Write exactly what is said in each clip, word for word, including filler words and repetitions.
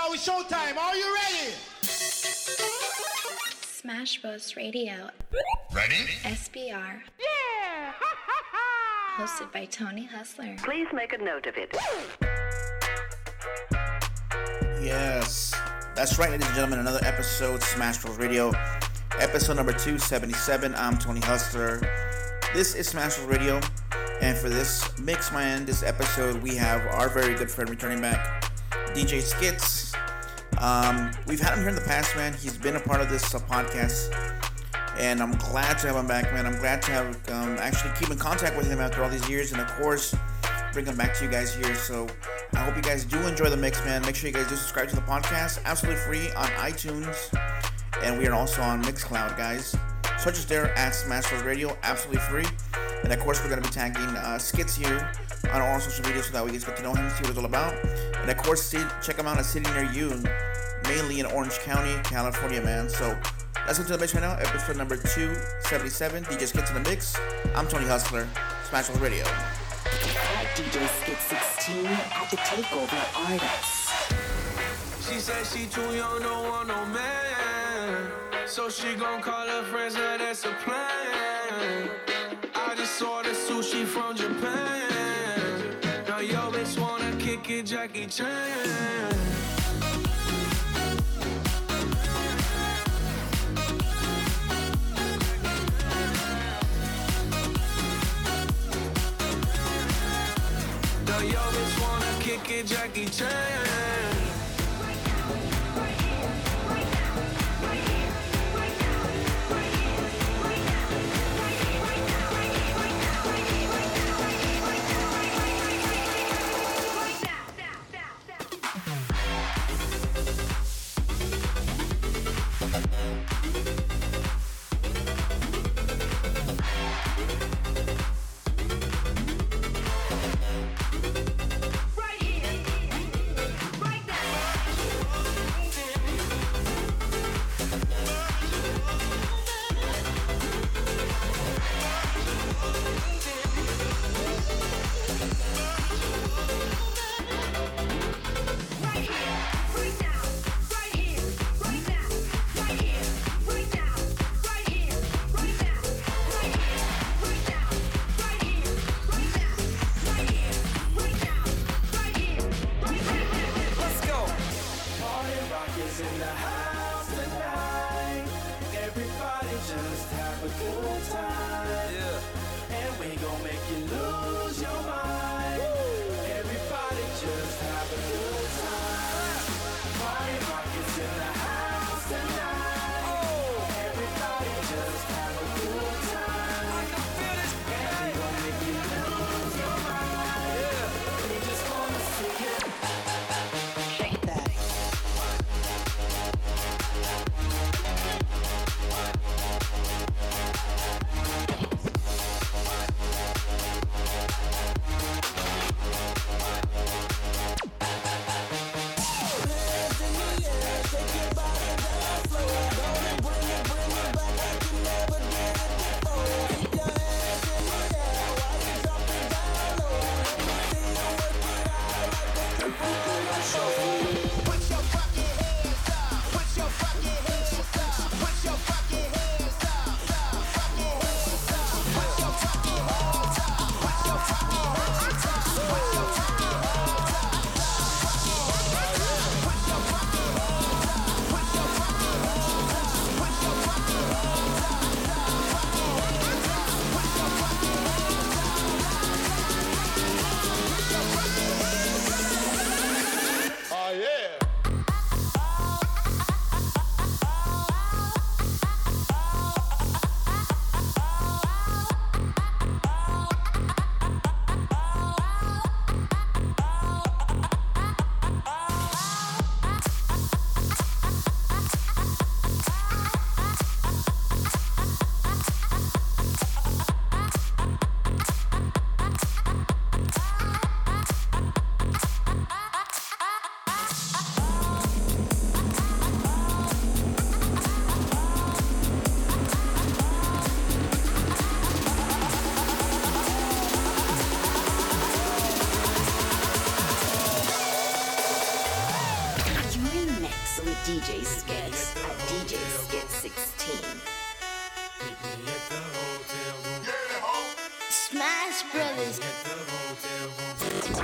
now it's showtime. Are you ready? Smash Bros Radio. Ready? S B R. Yeah! Hosted by Tony Hustler. Please make a note of it. Yes, that's right, ladies and gentlemen. Another episode, Smash Bros Radio, episode number two seventy-seven. I'm Tony Hustler. This is Smash Bros Radio, and for this mix, man, this episode we have our very good friend returning back, D J Skits. Um, we've had him here in the past, man. He's been a part of this uh, podcast, and I'm glad to have him back, man. I'm glad to have um, actually keep in contact with him after all these years, and of course, bring him back to you guys here. So I hope you guys do enjoy the mix, man. Make sure you guys do subscribe to the podcast, absolutely free on iTunes, and we are also on Mixcloud, guys. Search us there at Smash Bros Radio, absolutely free. And of course, we're going to be tagging uh, Skits here on all our social media so that we can get to know him, see what it's all about. And of course, see, check him out in a city near you, mainly in Orange County, California, man. So let's get to the mix right now. Episode number two seventy-seven. D J Skits in the mix. I'm Tony Hustler, Smash Bros Radio. At D J Skits sixteen at the Takeover Artists. She said she too young, don't want no man. So she gon' call her friends, now that's a plan. I just saw the sushi from Japan. Now yo bitch wanna kick it, Jackie Chan. Now yo bitch wanna kick it, Jackie Chan. Time. Yeah. And we gon' make you lose your mind.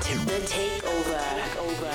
The Takeover. Over.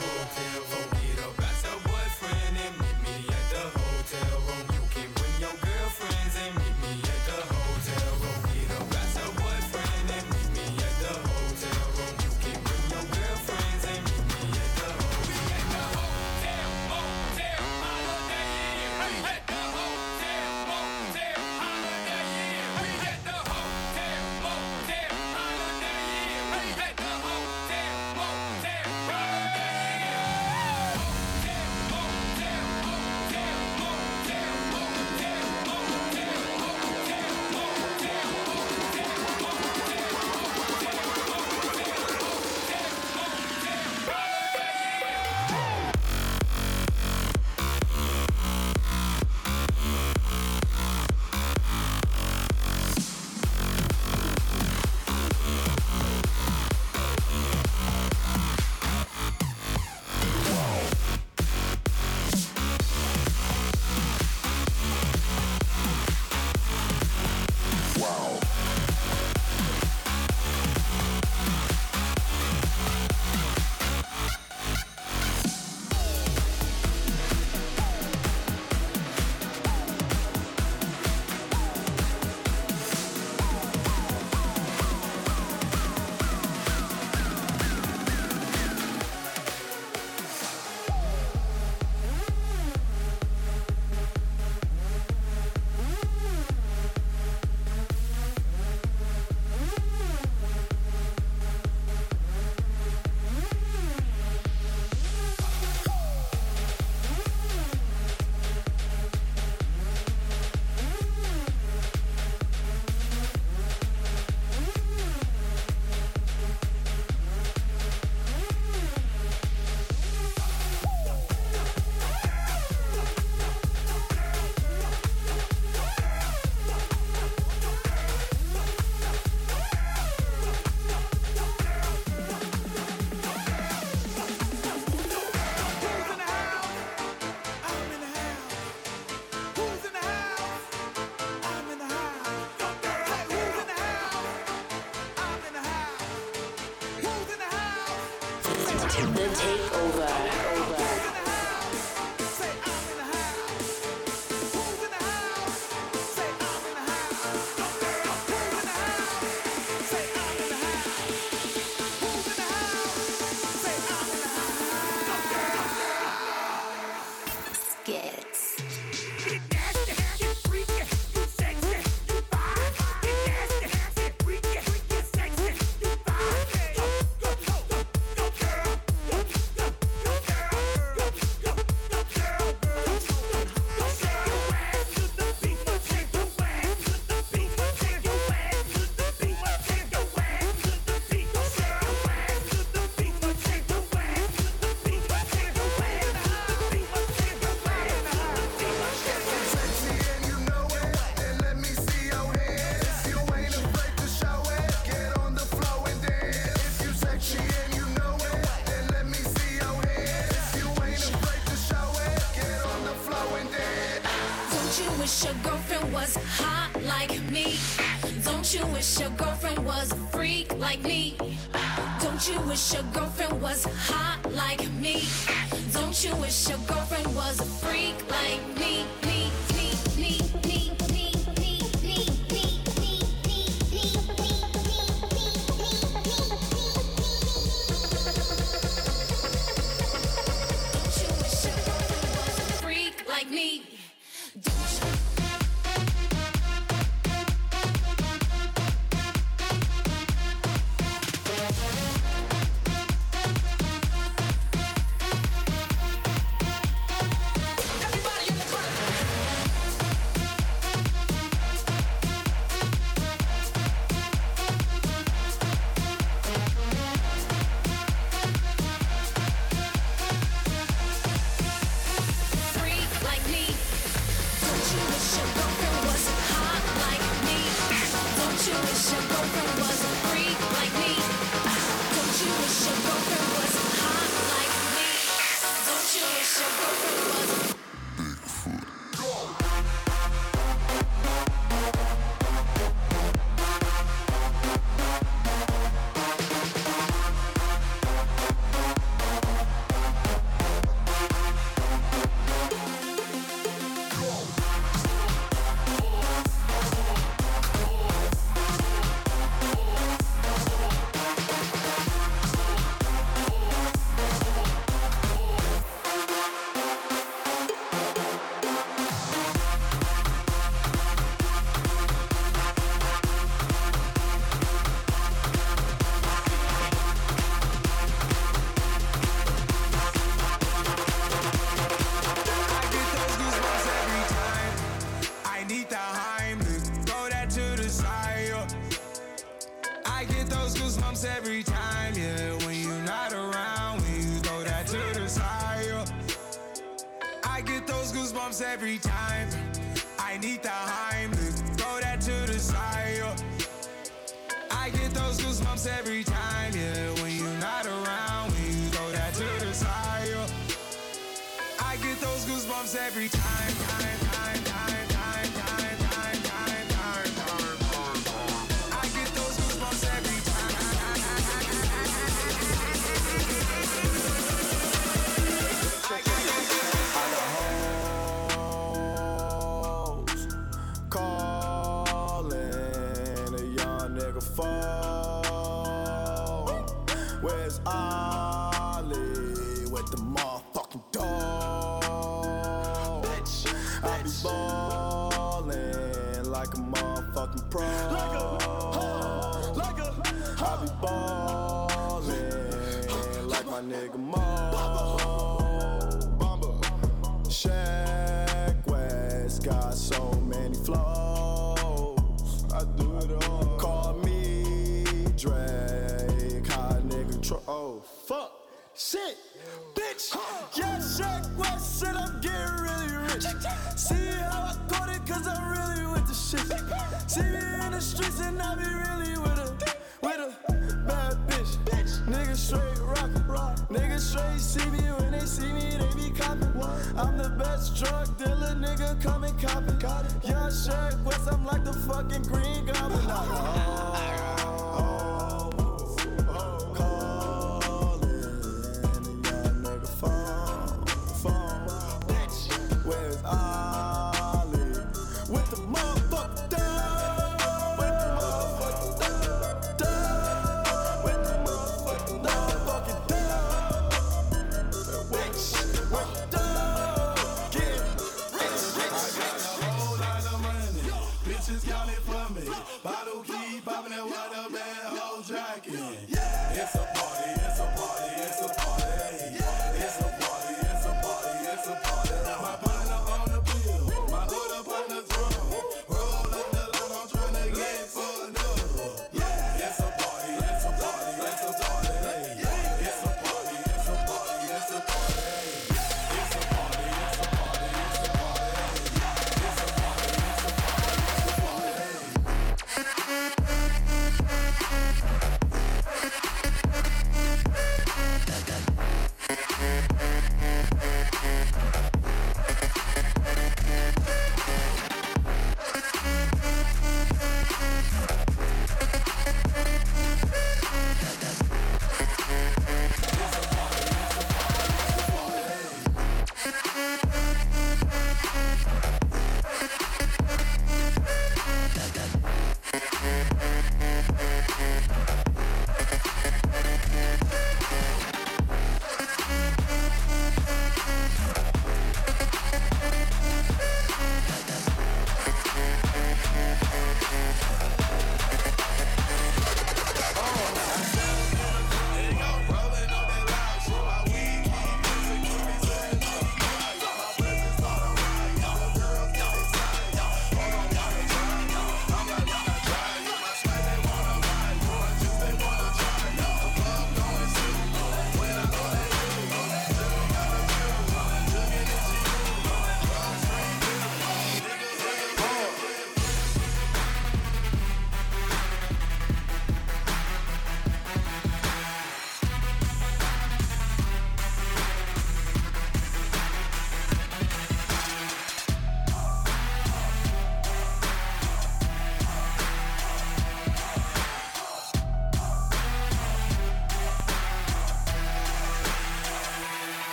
The Takeover. Over. wish your girlfriend was hot like me? Don't you wish your girlfriend was a freak like me? Don't you wish your girlfriend was hot like me? Don't you wish your girlfriend was a freak like me? Me, me, me, me, me, me, me, me, me, me, me, Don't you wish your girlfriend was a freak like me? every time. I need the Heimlich, throw that to the side. I get those goosebumps every time, yeah. When you're not around, when you throw that to the side. I get those goosebumps every time, time, time, time, time, time, time, time, time, time. I get those goosebumps every time. Calling a young nigga phone. Where's Ollie with the motherfucking dog? Bitch, I be ballin' like a motherfucking pro. Like a, huh, like a, huh. I be ballin' like my nigga Mo. Bamba, Shaq West got so many flows. I do it all. Call me Drake, hot nigga tro- Oh, fuck, shit, bitch. Yeah, Shaq West said I'm getting really rich. See how I got it, cause I'm really with the shit. See me in the streets and I be really with a, with a bad bitch. Niggas straight rockin', niggas straight see me when they see me, they be coppin'. I'm the best drug dealer, nigga, come and coppin'. Young Shaq West, I'm like the fucking Green Goblin. Oh, oh, oh, calling a young nigga phone, phone. Bitch, where's Ollie with the motherfucking dog? With the motherfucking dog, with the motherfucking motherfucking dog. Bitch, with the dog, get rich, rich, rich. Bitches count it for me. Bottle keep popping and what a bad hoe jacking. It's a party, it's a party, it's a party. It's a party, it's a party, it's a party. My partner on the pill, my hood up on the drum. Roll up the line, I'm tryna get fucked up. It's a party, it's a party, it's a party. It's a party, it's a party, it's a party. It's a party, it's a party, it's a party. It's a party, it's a party, it's a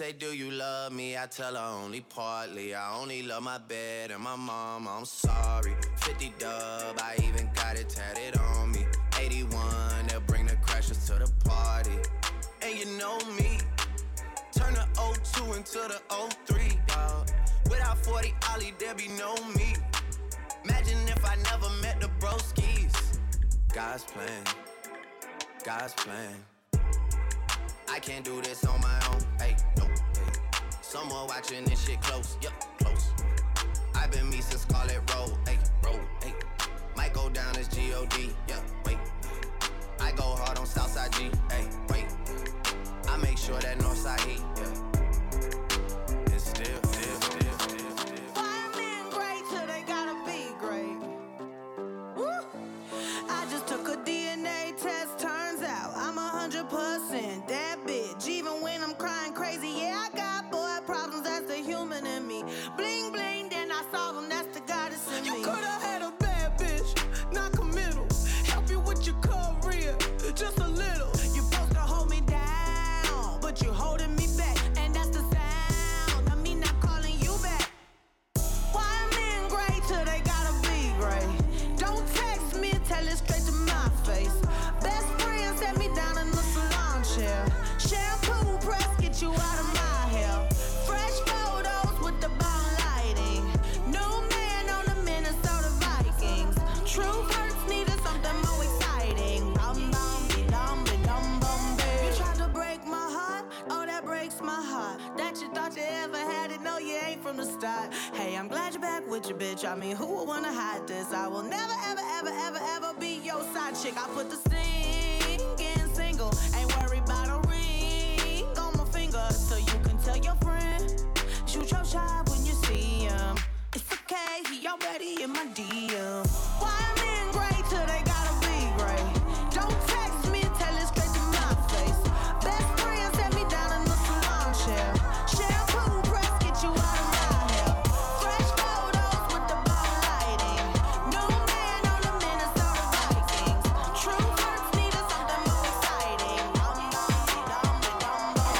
say, do you love me? I tell her only partly. I only love my bed and my mom, I'm sorry. fifty dub, I even got it tatted on me. eighty-one, they'll bring the crashers to the party. And you know me, turn the oh two into the oh three, dawg. Without forty Ollie, there be no me. Imagine if I never met the broskies. God's plan, God's plan. I can't do this on my own, hey, no, hey. Someone watching this shit close, yup, close. I've been me since Scarlet Road, hey, road, hey. Might go down as G O D, yeah, wait. I go hard on Southside G, hey, wait. I make sure that Northside heat, yeah. It's still, still, still, still, still. Why men great till they gotta be great? Woo! I just took a D N A test, turns out I'm a hundred percent that bitch. Even when I'm crying crazy, yeah, I got boy problems, that's the human in me. Bling, bling, then I solve them, that's the goddess in me. You could've had a bad bitch, not committal. Help you with your career, just a little. You supposed to hold me down, but you holding me back, and that's the sound of me not calling you back. Why men great till they gotta be great? Don't text me, tell it straight to my face. Best friend set me down in the salon chair. Shampoo press, get you out of my hair. Fresh photos with the bomb lighting. New man on the Minnesota Vikings. True hurts needed something more exciting. Dum dum be dum be dum bum be. You tried to break my heart, oh that breaks my heart. That you thought you ever had it, no you ain't from the start. Hey, I'm glad you're back with your bitch. I mean, who would wanna hide this? I will never ever ever ever ever be your side chick. I put the singing single, ain't worried about a ring on my finger, so you can tell your friend. Shoot your shot when you see him. It's okay, he already in my D M. Why men great till they gotta be great? Don't text me, tell it straight to my face. Best friend set me down in the salon chair. Shampoo press, get you out of my hair. Fresh photos with the bomb lighting. New man on the Minnesota Vikings. True hurts needed something more exciting. Dum dum be dum be dum bum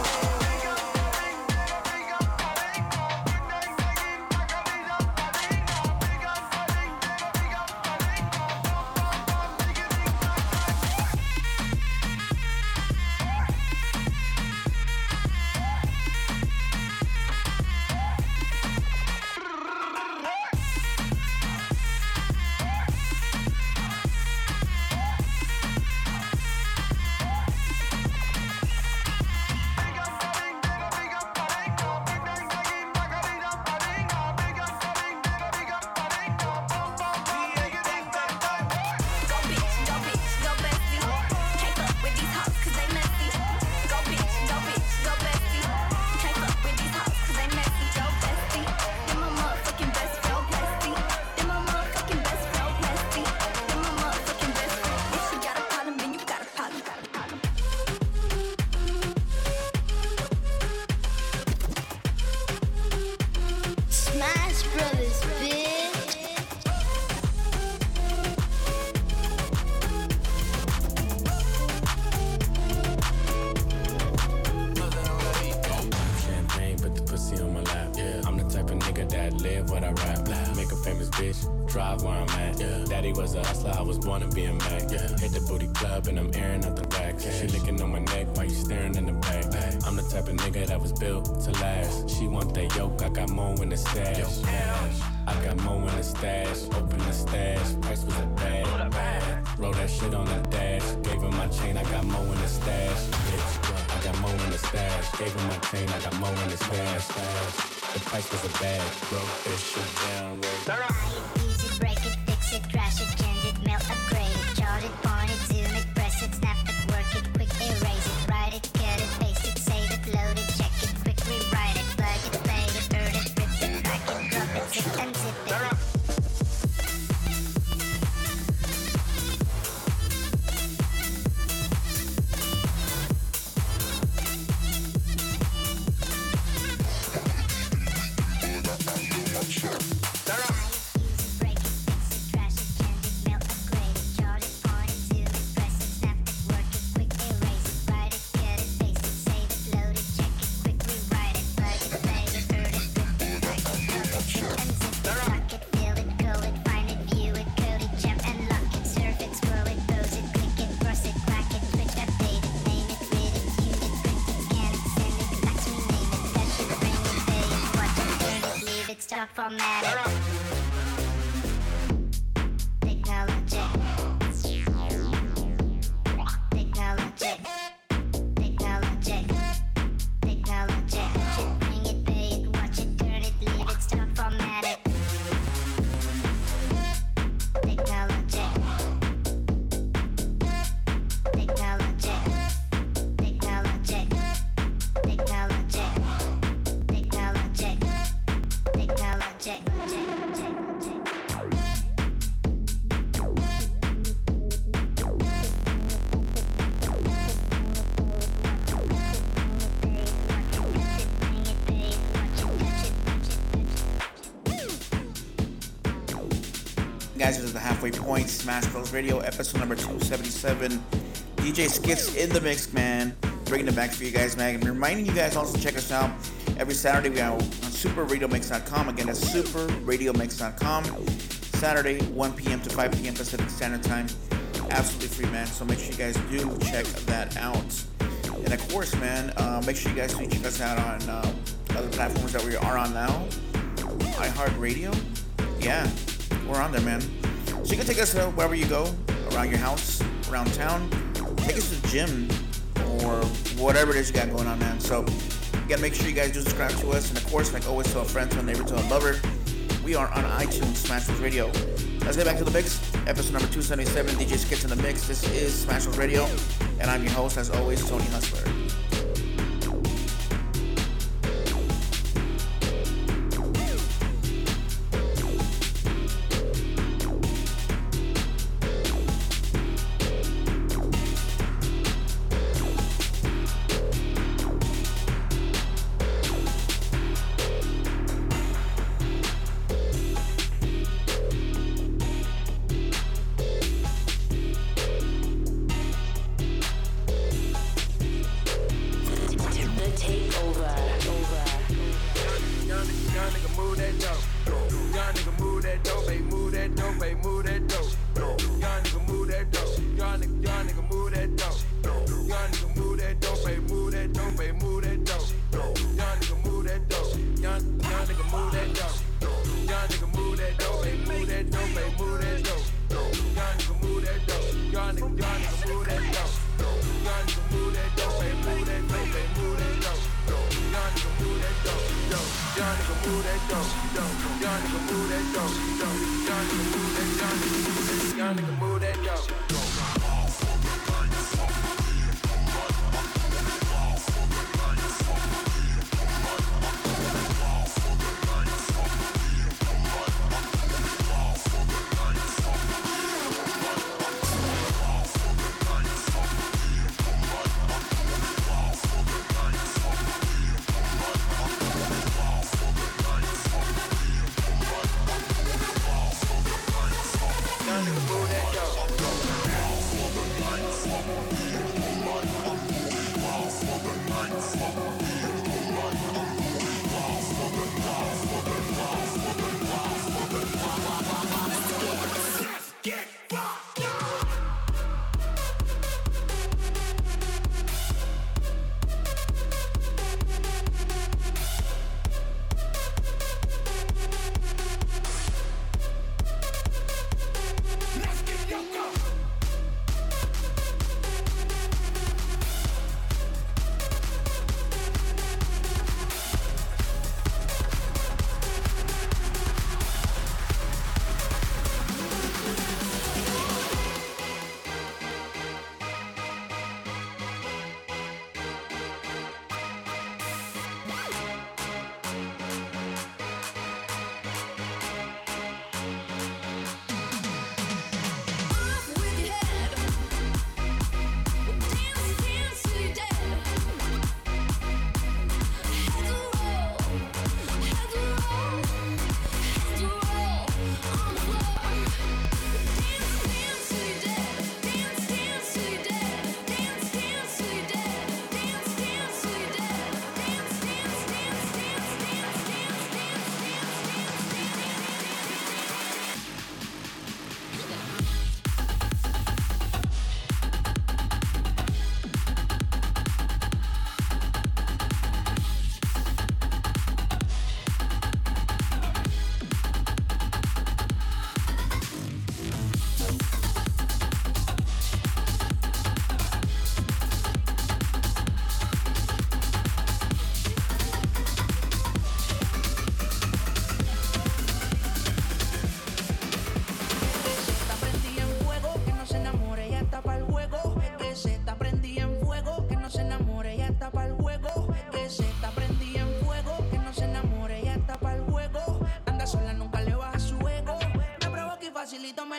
Smash Brothers, bitch. Champagne, put the pussy on my lap. Yeah. I'm the type of nigga that live what I rap. Make a famous bitch, drive where I'm at. Yeah. Daddy was a hustler, I was born to be a Mac. Yeah. Hit the booty club and I'm airing out the back. Yeah. She licking on my neck while you staring in the back. Ay. I'm the type of nigga that was built to last. She want that yoke, I got more in the stash. I got more in the stash, open the stash. Price was a bag. Roll that shit on the dash. Gave her my chain, I got more in the stash. Bitch, I got more in the stash. Gave her my chain, I got more in the stash. The price was a bag. Broke this shit down. Easy, break it, fix it, crash it, change it, melt, upgrade it, chart it, point it, zoom it, press it, snap it, work it, quick erase it, write it, cut it, paste it, save it, load it, check it, quick rewrite it, plug it, play it, burn it, rip it, crack it, drop it, zip and zip it. Easy, formatted. Technology. Technology. Technology. Technology. Watch it, bring it, pay it, watch it, turn it, leave it, stop, format it. Technology. Technology. Technology. Technology. Technology. Technology. Guys, this is the Halfway Point, Smash Bros. Radio, episode number two seventy-seven. D J Skits in the mix, man. Bringing it back for you guys, man. And reminding you guys also to check us out every Saturday. We are on super radio mix dot com. Again, that's super radio mix dot com. Saturday, one p.m. to five p.m. Pacific Standard Time. Absolutely free, man. So make sure you guys do check that out. And of course, man, uh, make sure you guys do check us out on uh, other platforms that we are on now. iHeartRadio. Yeah. We're on there, man. So you can take us uh, wherever you go, around your house, around town. Take us to the gym or whatever it is you got going on, man. So you gotta make sure you guys do subscribe to us. And of course, like always, tell a friend, tell a neighbor, tell a lover. We are on iTunes, Smash Bros. Radio. Let's get back to the mix. Episode number two seventy-seven, D J Skits in the mix. This is Smash Bros. Radio. And I'm your host, as always, Tony Hustler.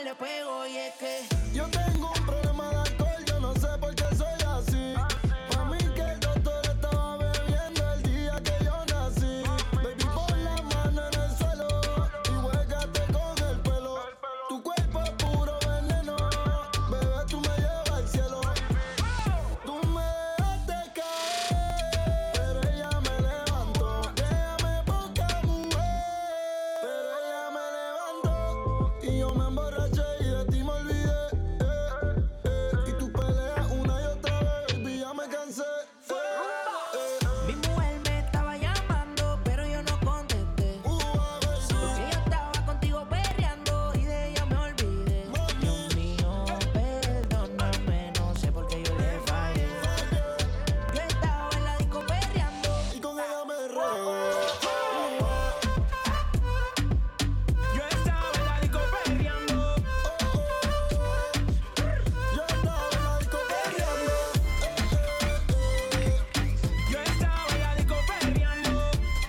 le pego y es que yo tengo un problema de alcohol, yo no sé por qué soy así. Pa' mí que el doctor estaba bebiendo el día que yo nací. Baby, pon la mano en el suelo y huélgate con el pelo. Tu cuerpo es puro veneno, bebé, tú me llevas al cielo. Tú me dejaste caer, pero ella me levantó. Déjame poca mujer, pero ella me levantó. Y yo me emborraché y de ti me olvidé. Eh, eh, y tú peleas una y otra vez, baby, ya me cansé. Eh, eh. mi mujer me estaba llamando, pero yo no contesté. Uh, a ver si Porque yo estaba contigo perreando y de ella me olvidé. Dios mío, perdóname, no sé por qué yo le fallé. Yo estaba en la disco perreando. y con ella me regué. Yo estaba en la disco perreando. Yo estaba en la disco perreando. Yo estaba en la disco perreando.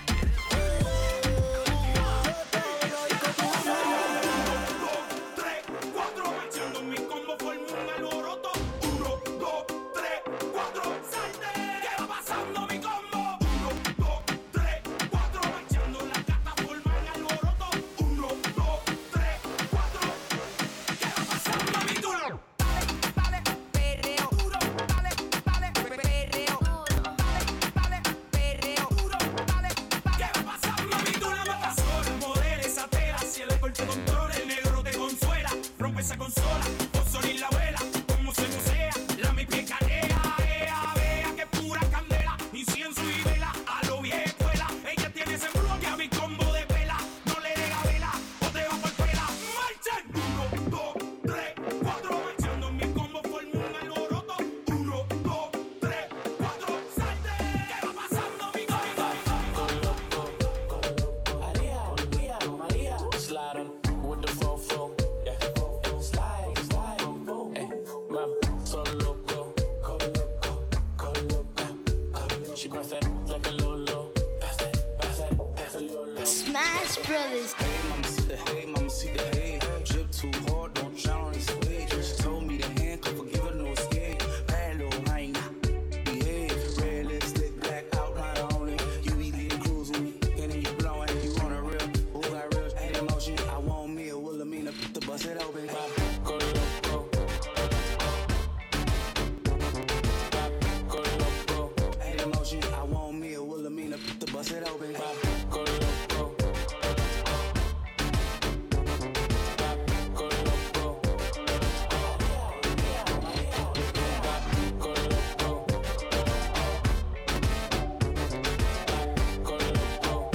tres, cuatro, marchando mi combo forma un alboroto. Uno, dos, tres, cuatro, salte. ¿Qué va pasando mi combo? Uno, dos, tres, cuatro, marchando la gata forma un alboroto. Uno, dos, tres, cuatro. ¿Qué va pasando mi turno? Dale, perreo. Dale, dale, perreo. Dale, dale, perreo. Dale, ¿Qué va pasando mi turno? Me pasó el modelo, esa tela. Si el alcohol te controla, el negro te consuela. Rompe esa consola, con Sony la vela. Como se musea, la mi pie calea. Vea, vea, que pura candela. Incienso y vela, a lo vieja escuela. Ella tiene ese bloque a mi combo de vela. No le dé vela, o te va por pela. ¡Marchen! Uno, dos, tres, cuatro. Marchando mi combo forma un alboroto. Uno, dos, tres, cuatro. ¡Salte! ¿Qué va pasando mi combo? Slide on with the fofo, yeah. Slide, slide, hey, mama, so loco, go loco, go loco. She press that like a lolo, pass that, pass that, pass a lolo. Smash Brothers. Hey, mama, see the hay, mama, see the hay. Drip too hard, don't drown on this wave. She told me to handcuff, forgive her, no escape. Bad little hyena, behave. Red lipstick, black outline on it. You be leading cruise with me, and then you blowing. You on a real, who got real hate emotion? I want me a Wilhelmina, to bust it open. Go loco, go loco, Hate emotion, I want me a Wilhelmina, to bust it open. go loco, go loco, go loco, go loco.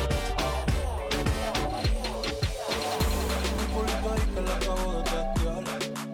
Un pulito ahí que la acabo de testear.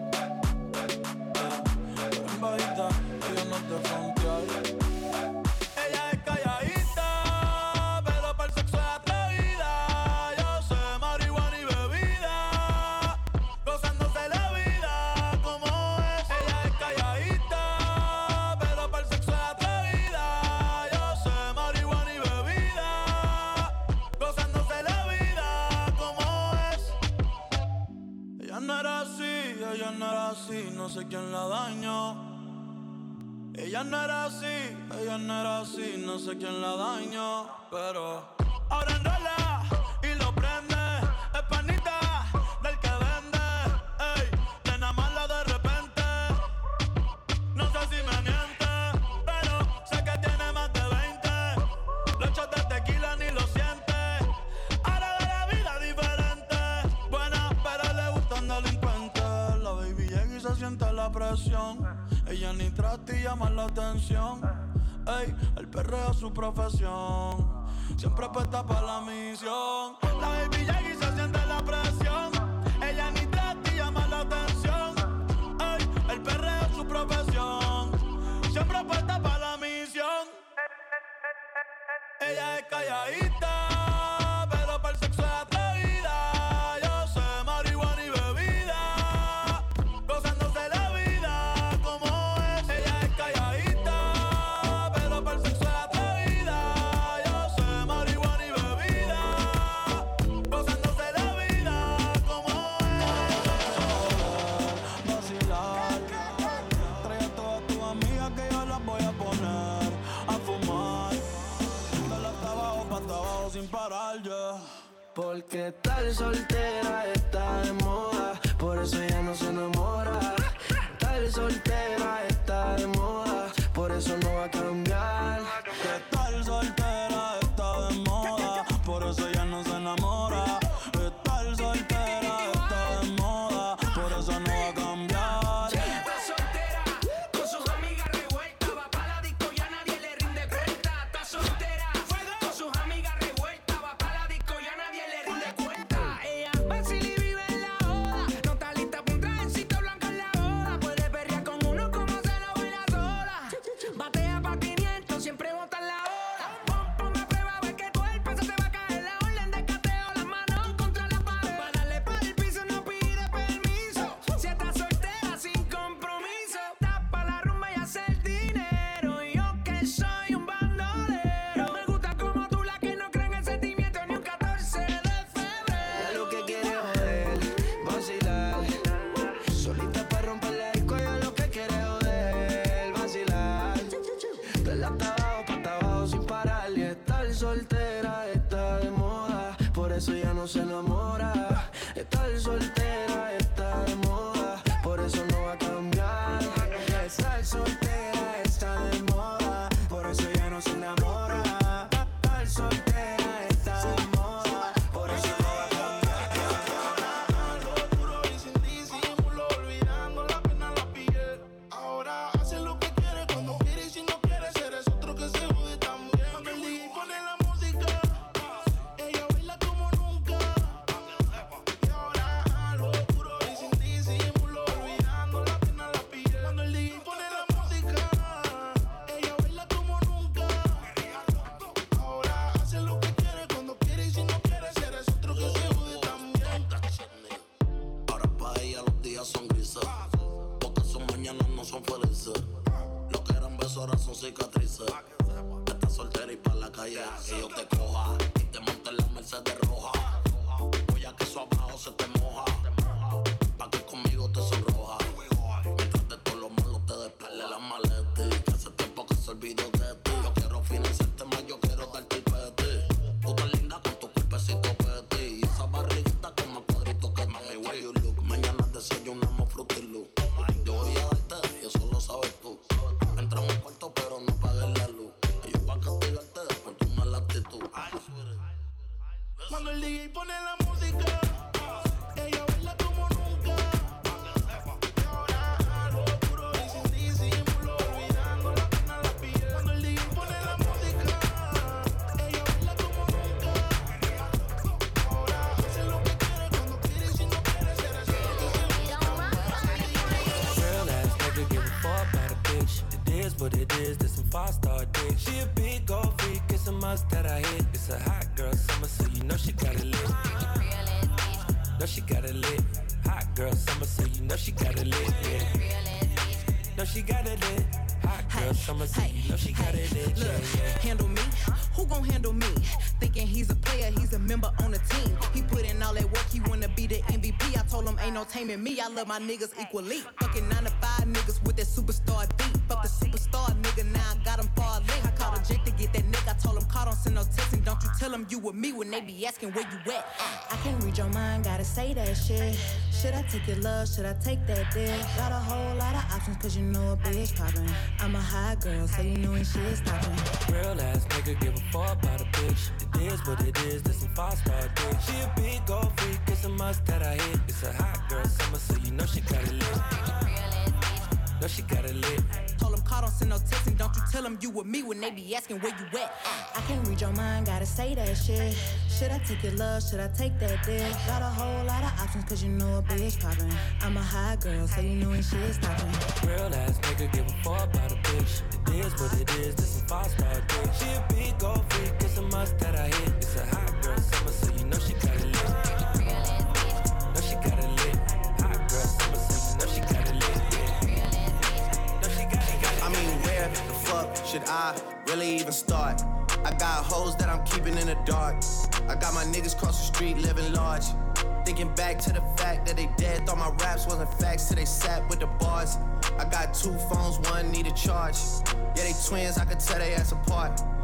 Pero en bajita, ella no te frontear. Ella es calladita, pero para el sexo es atrevida. Yo sé marihuana y bebida, gozándose la vida como es. Ella es calladita, pero para el sexo es atrevida. Yo sé marihuana y bebida, gozándose la vida como es. Ella no era así, ella no era así, no sé quién la dañó. Ella no era así, ella no era así, no sé quién la dañó. Pero ahora enrola y lo prende. Es panita del que vende. Ey, nena mala de repente. No sé si me miente, pero sé que tiene más de veinte. Los shots de tequila ni lo siente. Ahora ve la vida diferente. Buena, pero le gustan delincuentes. La baby llega y se siente la presión. Ella ni trata y llama la atención. Ey, el perreo es su profesión. Siempre apuesta para la misión. La baby llega y se siente la presión. Ella ni trata y llama la atención. Ey, el perreo es su profesión. Siempre apuesta para la misión. Ella es calladita, pero para el sexo es atrevida. Yo sé marihuana y bebida, gozándose la vida como es. Ella es calladita, pero para el sexo es atrevida. Yo sé marihuana y bebida, gozándose Porque estar soltera está de moda, por eso ella no se enamora. Estar soltera está de moda, por eso no va a cambiar. Que estar soltera está de moda, por eso ella no se enamora. Estar soltera está de moda, por eso no va a cambiar. Está soltera, con sus amigas revueltas, va pa' la disco y a nadie le rinde cuenta. Está soltera, con sus amigas revueltas, va pa' la disco y a nadie le rinde cuenta. Ella vacila y vive en la joda, no está lista pa' un trajecito blanco en la boda. Puede perrear con uno como se lo baila sola. Batea pa' quinientos, siempre bota en la hora. Pon, ponme a prueba, a ver que tu el peso te va a caer. La orden de cateo, las manos contra la pared. Pa' darle pa' el piso no pide permiso. Si estás soltera sin compromiso, tapa la rumba y hace el dinero. Y yo que soy un bandolero, me gusta como tú, la que no cree en el sentimiento ni un catorce de febrero. Ella lo que quiere es joder, vacilar. Solita pa' romper la disco, ella lo que quiere es joder, vacilar. Verla hasta abajo, pa' hasta abajo sin parar. Y estar soltera está de moda, por eso ya no se enamora. Estar soltera está de moda, por eso no va a cambiar. Estar soltera está de moda, por eso ya no se enamora. Estar soltera está de moda, por eso no va a cambiar. Lo duro y sin disimulo, olvidando la pena la piel. Ahora hace lo que quiere cuando quiere y si no quiere, eres otro que se jode también. Cuando el D J pone la música, ella baila como nunca. Y ahora lo duro y sin disimulo, olvidando la pena la piel. Cuando el D J pone la música, ella baila como nunca. Ahora hace lo que quiere cuando quiere y si no quiere, eres otro que se jode también. Ahora pa' ella los días son grises, porque sus mañanas no son felices. Lo que eran besos ahora son cicatrices. Estás soltera y pa' la calle que yo te coja y te monte en la Mercedes roja. Voy a que eso abajo se te moja, pa' que conmigo te sonroja. Mientras de todo lo malo te despele la maleta, que hace tiempo que se olvidó de ti. Yo quiero financiarte más, yo quiero darte el peti. Tú tan linda con tu cuerpecito peti y esa barriguita con más cuadritos que mami, where you look. Mañana desayunamos Fruity Loop. Yo voy a darte y eso lo sabes tú. Entra en un cuarto pero no pagues la luz. Y yo voy a castigarte por tu mala actitud. Cuando el D J pone la música, ella baila como nunca. Y ahora lo duro y sin disimulo, olvidando la pena la piel. Cuando el D J pone la música, ella baila como nunca. Ahora hace lo que quiere cuando quiere y si no quiere, será solo que se Real ass nigga give a fuck about a bitch. It is what it is, this some five-star dick. She a big gold freak, it's a must that I hit. It's a hot girl summer, so you know she got it lit. Know she got it lit. Hot girl summer, so you know she got it lit. Yeah. Know she got it lit. Hot girl summer, so you know she got it lit. Look, Yeah, yeah. handle me? Who gon' handle me? Thinking he's a player, he's a member on the team. He put in all that work, he wanna be the M V P. I told him ain't no taming me, I love my niggas equally. Fucking nine to five niggas with that superstar beat. Fuck the superstar nigga, now I got him far link. I called a Jake to get that nigga, I told him call, don't send no texting. Don't you tell him you with me when they be asking where you at. I can't read your mind, gotta say that shit. Should I take your love, should I take that dick? Got a whole lot of options cause you know a bitch poppin'. I'm a hot girl, so you know when shit's stoppin'. Real ass nigga give a fuck about a bitch. It is what it is, this some five-star dick. She a big gold freak, it's a must that I hit. It's a hot girl summer, so you know she got it lit. Know she got it lit. Told him call, don't send no texting. Don't you tell him you with me when they be asking where you at. I can't read your mind, gotta say that shit. Should I take your love, should I take that dick? Got a whole lot of options cause you know a bitch poppin'. I'm a hot girl, so you know when shit's stoppin'. Real ass nigga give a fuck about a bitch. It is what it is, this some five-star dick. She a big gold freak, it's a must that I hit. It's a hot girl summer, so you know she got it lit. Know she got it lit. Hot girl summer, so you know she got it lit. I mean, where the fuck should I really even start? I got hoes that I'm keeping in the dark. I got my niggas cross the street living large. Thinking back to the fact that they dead, thought my raps wasn't facts till they sat with the bars. I got two phones, one need a charge. Yeah, they twins, I could tell they ass apart.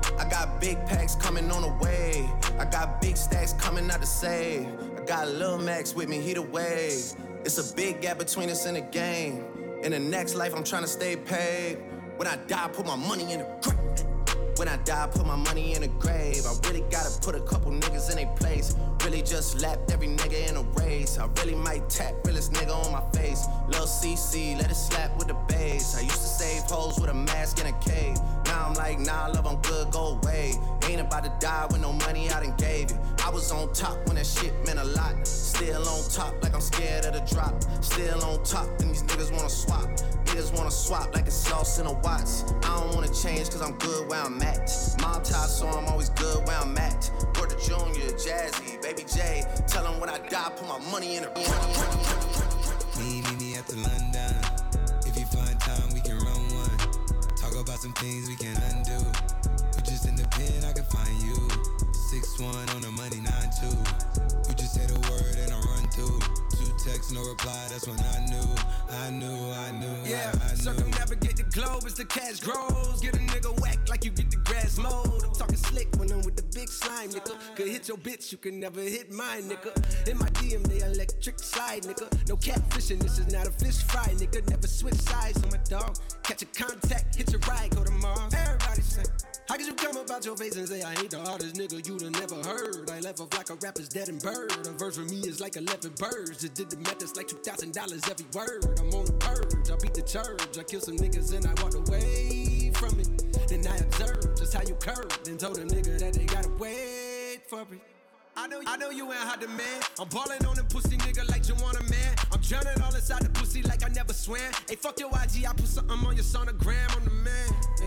I got big packs coming on the way. I got big stacks coming out to save. I got Lil Max with me, he the wave. It's a big gap between us in the game. In the next life, I'm trying to stay paid. When I die, put my money in the grave. When I die, put my money in the grave. I really gotta put a couple niggas in their place. Really just lapped every nigga in a race. I really might tap realest nigga on my face. Lil' C C, let it slap with the bass. I used to save hoes with a mask in a cave. Now I'm like, nah, love, I'm good, go away. Ain't about to die with no money I done gave you. I was on top when that shit meant a lot. Still on top like I'm scared of the drop. Still on top and these niggas wanna swap. Niggas wanna swap like it's sauce in a Watts. I don't wanna change cause I'm good where I'm at. Mob tie so I'm always good where I'm at. Word to Junior, Jazzy, Baby J. Tell them when I die, put my money in the money, money, money, money. Me, me, me after London. If you find time, we can run one. Talk about some things we can undo. You just in the pen, I can find you. six one on the money, nine two. You just say the word and I run through. Two texts, no reply, that's when I knew. I knew, I knew, yeah, I, I knew. Circumnavigate the globe as the cash grows. Get a nigga whack like you get the grass mowed. I'm talking slick when I'm with the big slime, nigga. Could hit your bitch, you can never hit mine, nigga. In my D M, they electric slide, nigga. No catfishing, this is not a fish fry, nigga. Never switch sides on my dog. Catch a contact, hit your ride, go to Mars. Everybody say, how could you come about your face and say I hate the hardest nigga you'd have never heard? I left off like a rapper's dead and bird. A verse for me is like eleven birds. Just did the math, it's like two thousand dollars every word. I'm on the purge, I beat the church. I killed some niggas and I walked away from it. Then I observed just how you curved and told a nigga that they gotta wait for me. I know, I know you ain't hot demand. I'm ballin' on them pussy nigga like you want a man. I'm drowning all inside the pussy like I never swam. Hey, fuck your I G, I put something on your sonogram. I'm the man. Hey,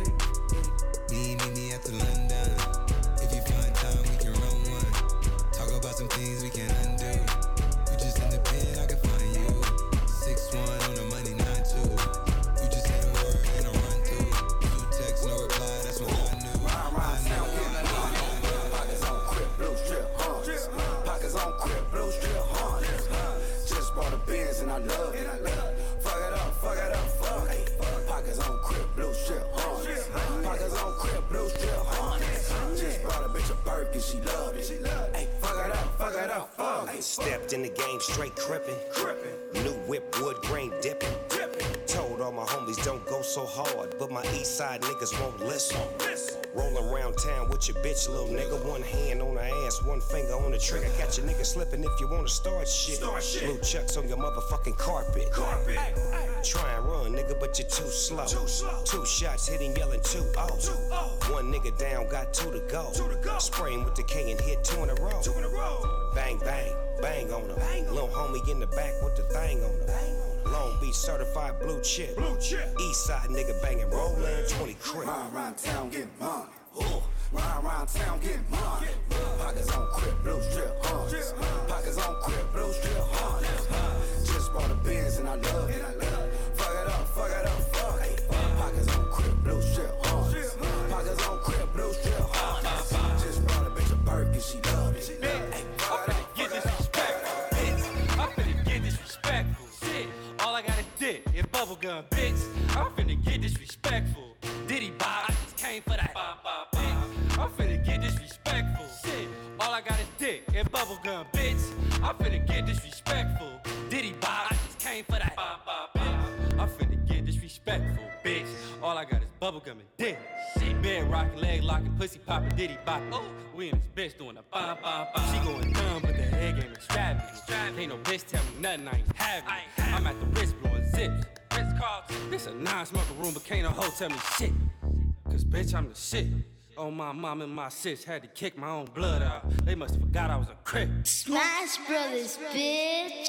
Me, me, me after London. If you find time, we can run one. Talk about some things we can undo. You just in the pen, I can find you. six one on the money, nine two. You just say the word and I run through. Two texts, no reply, that's when I knew. Rhyme, rhyme, sound, get that pockets on crib, blue strip, harness. Pockets on crib, blue strip, harness. Just bought a Benz and I love it. Fuck it up, fuck it up, fuck it. Pockets on crib, blue strip, harness. Pockets on crib, blue strip, harness. Just brought a bitch a Birkin, she loved it. Ay, fuck it up, fuck it up, fuck it. Stepped in the game straight crippin'. New whip, wood grain dipping. Told all my homies don't go so hard, but my east side niggas won't listen. Rolling around town with your bitch, little nigga. One hand on her ass, one finger on the trigger. Got your nigga slipping if you wanna start shit. Blue chucks on your motherfucking carpet. carpet. Try and run, nigga, but you're too slow. Too, slow. Two shots, hit him yelling two oh. One nigga down, got two to go. Two to go. Spray him with the K and hit two in a row. Two in a row. Bang, bang, bang on him. Bang. Little homie in the back with the thing on him. Bang. Long Beach certified blue chip. Blue chip. East side nigga banging, rollin' twenty crib. Ride around town, get money. Ride around town, get money. Pockets on crib, blue strip, harness. Pockets on crib, blue strip, harness. Just bought a Benz and I love it. Fuck it up, fuck it up, fuck it. Pockets on crib, blue strip, harness. Pockets on crib, blue strip, harness. Just bought a bitch a Birkin, she loved it. Ay, fuck it up, Get disrespectful, bitch. I'm finna get disrespectful. Shit, all I gotta do is bubblegum, bitch. I'm finna get disrespectful. Diddy Bob, I just came for that. Bop, bop, bitch. I'm finna get disrespectful. Shit, all I gotta do is bubblegum, bitch. I'm finna get disrespectful. Diddy Bob, I just came for that. Bop, bop, bitch. I'm finna get disrespectful, bitch. All I got is bubblegum and dick. Shit, bed rocking, leg locking, pussy popping, Diddy Bop. Oh, we in this bitch doing a bop, bop, bop. She going dumb, but the head game extravagant. Ain't no bitch tell me nothing, I ain't having it. I'm at the wrist blowing zips. This a non-smoker room, but can't no hoe tell me shit. Cause bitch, I'm the shit. Oh, my mom and my sis had to kick my own blood out. They must have forgot I was a crip. Smash Brothers, bitch.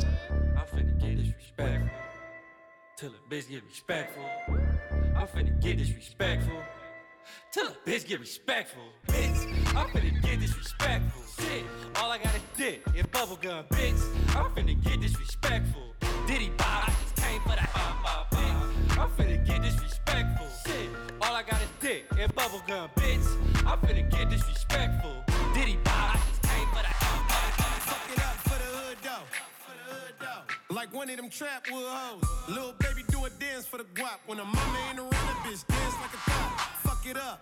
I'm finna get disrespectful. Till a bitch get respectful. I'm finna get disrespectful. Till a bitch get respectful. Bitch, I'm finna get disrespectful. Shit, all I gotta do is bubblegum, bitch. I'm finna get disrespectful. Diddy Bob, I just came for that. Bop, bop, bitch. I'm finna get disrespectful. Shit, all I gotta do is bubblegum, bitch. I'm finna get disrespectful. Diddy Bob, I just came for that. Fuck it up for the hood though. For the hood though. Like one of them trap wood hoes. Little baby do a dance for the guap. When a mama ain't around, that bitch dance like a thot. Fuck it up. Fuck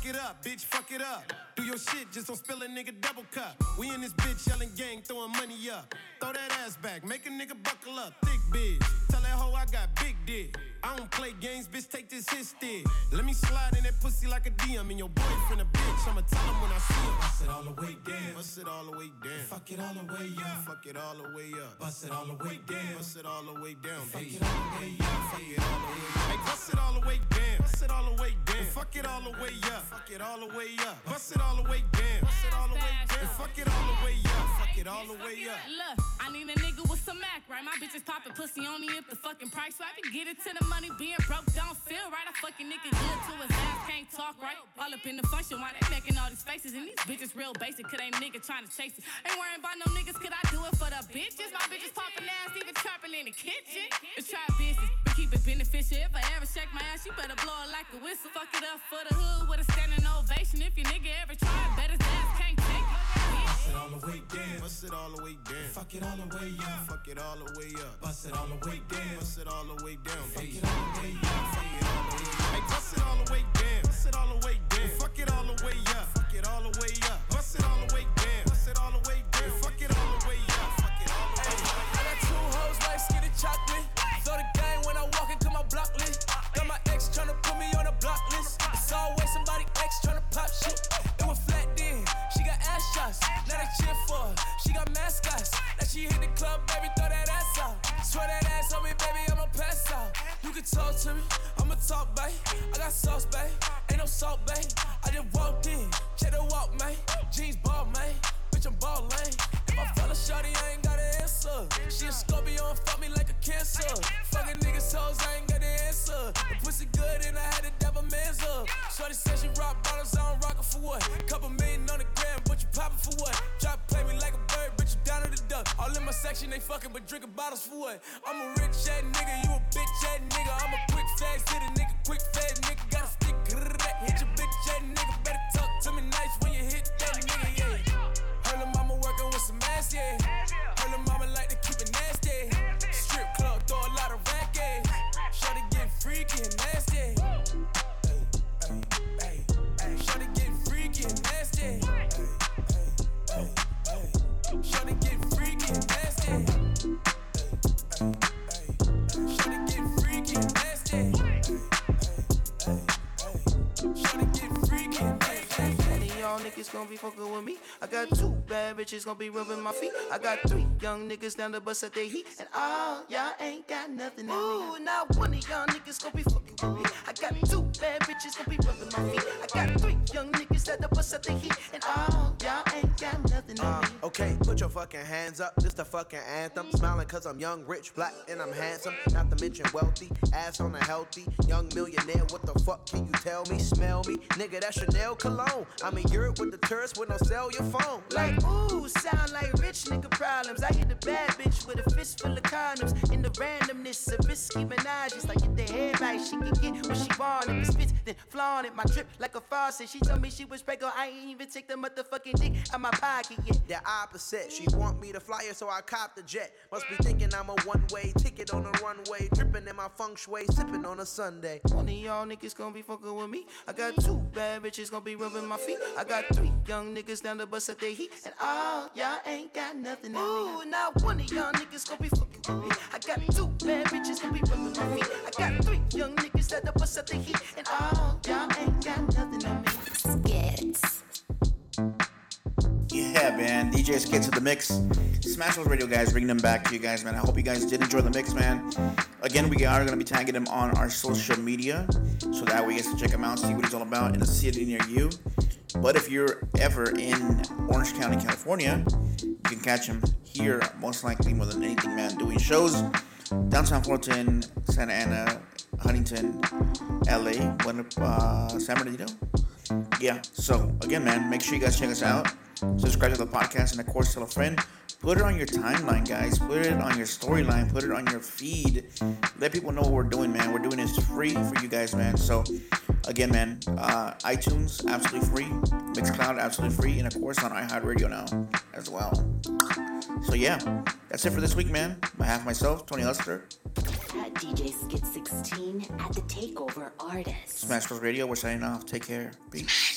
fuck it up, bitch, fuck it up. Do your shit, just don't spill a nigga double cup. We in this bitch yelling gang, throwing money up. Throw that ass back, make a nigga buckle up. Thick bitch, tell that hoe I got big dick. I don't play games, bitch, take this hit stick. Let me slide in that pussy like a D M. And your boyfriend a bitch, I'ma tell him when I see him. Bust it all the way down. Bust it all the way down. Fuck it all the way up. Fuck it all the way up. Bust it all the way down. Bust it all the way down. Fuck it all the way up. Fuck it all the way up. Hey, bust it all the way down. Bust it all the way down. Fuck it all the way up. Fuck it all the way up. Bust it all the way down. Bust it all the way down. Fuck it all the way up. Fuck it all the way up. Look, I need a nigga with some Mac, right? My bitches poppin' pussy only if the fucking price right. I get it to the money, being broke don't feel right. I fucking nigga good to his ass, can't talk right. All up in the function, why they making all these faces? And these bitches real basic, cause they nigga trying to chase it. Ain't worrying about no niggas, could I do it for the bitches? My bitches poppin' ass, even trapping in the kitchen. It's trap business, but keep it beneficial. If I ever shake my ass, you better blow it like a whistle. Fuck it up for the hood with a standing ovation. If your nigga ever try it, bet his ass can't take it. Bust it all the way down. Bust it all the way down. Fuck it all the way up. Fuck it all the way up. Bust it all the way down. Bust it all the way down. Fuck it all the way up. Fuck it all the way up. Hey, bust it all the way down. Bust it all the way down. Fuck it all the way up. Fuck it all the way up. Bust it all the way down. Bust it all the way down. Fuck it all the way up. Fuck it all the way up. I got two hoes like skinny chocolate. Throw the game when I walk into my block list. Got my ex tryna put me on a block list. It's always somebody ex tryna pop shit. It was flat then. She got ass shots. Now they cheer for her. She got mascots. Now she hit the club, baby, throw that ass out. Swear that ass on me, baby, I'ma pass out. You can talk to me, I'ma talk, babe. I got sauce, babe. Ain't no salt, babe. I just walked in, check the walk, man. Jeans ball, man. Bitch, I'm ball lane. If I fell a shawty, I ain't got an answer. She a Scorpio and fuck me like a cancer. Fucking niggas hoes, I ain't got the answer. The pussy good and I had to dab a man's up. Shorty said she rock bottles, I don't rock her for what? Couple million on the gram, but you poppin' for what? Try to play me like a bird, bitch, you down to the duck. All in my section, they fucking, but drinking bottles for what? I'm a rich ass nigga, you a bitch ass nigga. I'm a quick fast hit a nigga, quick fast nigga. Gotta stick, hit your bitch ass nigga. Better talk to me nice when you hit that nigga, yeah. Her lil' mama working with some ass, yeah. Her lil' mama like to keep it nasty. Strip club, throw a lot of rack, yeah. Shorty get freaky and nasty. Hey, hey, hey, shorty get freaky and nasty. Hey, hey, hey, shorty get freaky and nasty. Hey, hey, shorty get freaky and nasty. Hey, hey, hey, shorty get freaky and nasty. One of y'all niggas gon' be fucking with me. I got two bad bitches gon' be rubbing my feet. I got three young niggas down the bus at their heat. And all y'all ain't got nothing on me. Ooh, now one of y'all niggas gon' be fucking with me. I got two bad bitches gon' be rubbing my feet. I got three young niggas down the bus at their heat. And all y'all ain't got nothing on me. Uh, okay, put your fucking hands up. This the fucking anthem. Smiling cause I'm young, rich, black, and I'm handsome. Not to mention wealthy. Ass on a healthy. Young millionaire. What the fuck can you tell me? Smell me? Nigga, that's Chanel cologne. I'm in Europe with the tourists with no cell your phone. Like, ooh, sound like rich nigga problems. I hit a bad bitch with a fist full of condoms. In the randomness of risky menages. Like, get the head right, she can get what she want. If it spits, then flaunt it. My drip like a faucet. She told me she was pregnant. I ain't even take the motherfucking dick out my pocket yet. The opposite. She want me to fly her, so I cop the jet. Must be thinking I'm a one-way ticket on a runway. Dripping in my feng shui, sipping on a Sunday. One of y'all niggas gon' be fucking with me. I got two bad bitches gon' be rubbing my feet. I got three young niggas down the bus at their heat. And all y'all ain't got nothing on me. Ooh, now one of y'all niggas gon' be fucking with me. I got two bad bitches gon' be rubbing my feet. I got three young niggas down the bus at their heat. And all y'all ain't got nothing on me. Skits. Yeah, man. D J Skits at the mix. Smashville's Radio, guys. Bringing them back to you guys, man. I hope you guys did enjoy the mix, man. Again, we are going to be tagging him on our social media, so that way you guys can check him out, see what he's all about in a city near you. But if you're ever in Orange County, California, you can catch him here, most likely more than anything, man, doing shows downtown Fulton, Santa Ana, Huntington, L A, uh, San Bernardino. Yeah, so again, man, make sure you guys check us out. Subscribe to the podcast, and of course, tell a friend. Put it on your timeline, guys. Put it on your storyline. Put it on your feed. Let people know what we're doing, man. We're doing this free for you guys, man. So, again, man, uh, iTunes, absolutely free. Mixcloud, absolutely free. And, of course, on iHeartRadio now as well. So, yeah, that's it for this week, man. On behalf of myself, Tony Hustler. At D J Skit sixteen at the Takeover Artist. Smashville's Radio, we're signing off. Take care. Peace.